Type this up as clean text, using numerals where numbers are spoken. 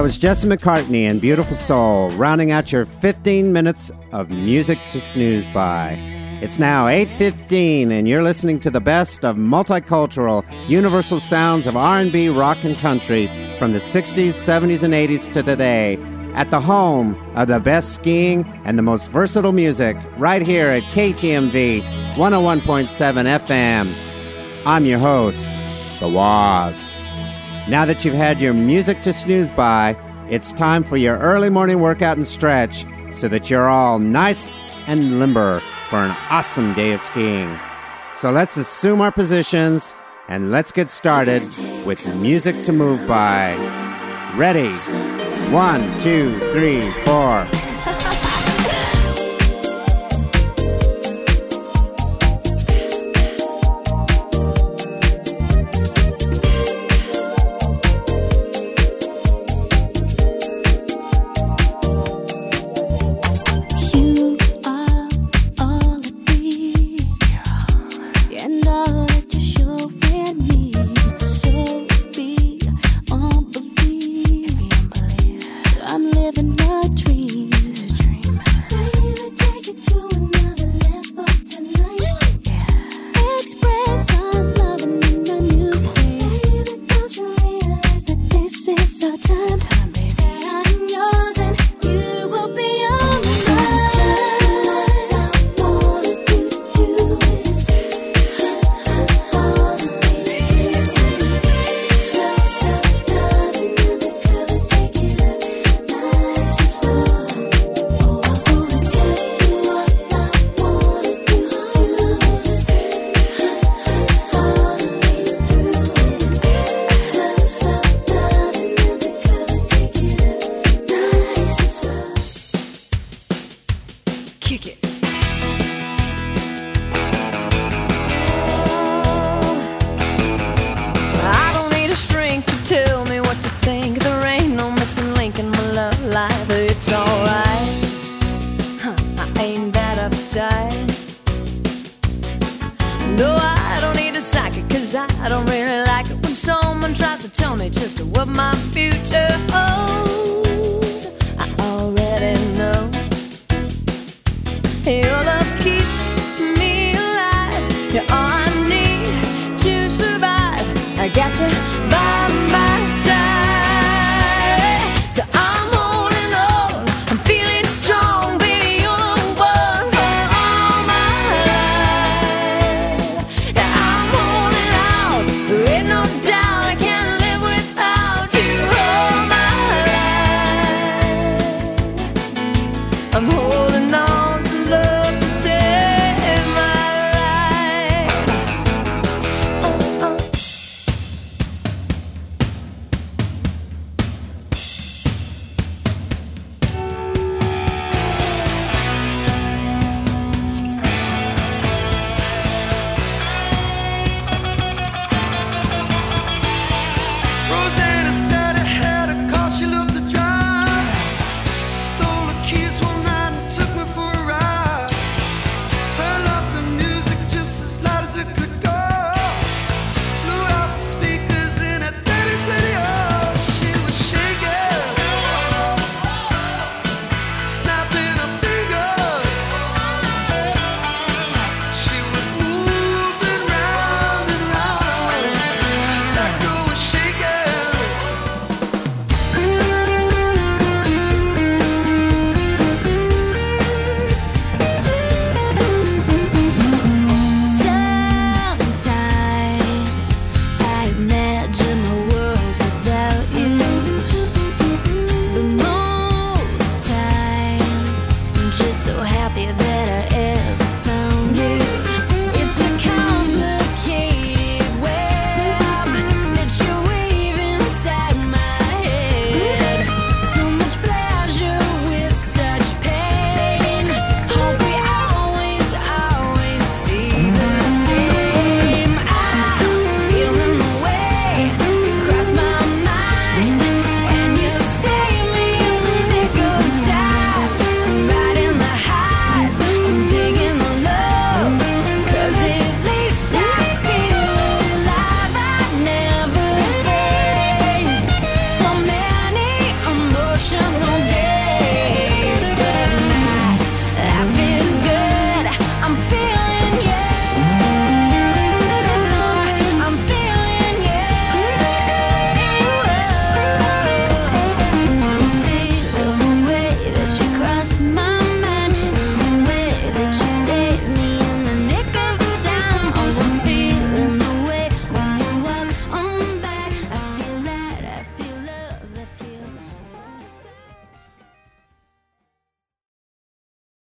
was Jesse McCartney and Beautiful Soul, rounding out your 15 minutes of music to snooze by. It's now 8:15, and you're listening to the best of multicultural, universal sounds of R&B, rock, and country from the 60s, 70s, and 80s to today at the home of the best skiing and the most versatile music right here at KTMV 101.7 FM. I'm your host, The Waz. Now that you've had your music to snooze by, it's time for your early morning workout and stretch so that you're all nice and limber for an awesome day of skiing. So let's assume our positions and let's get started with music to move by. Ready? 1, 2, 3, 4. You're all I need to survive. I got you by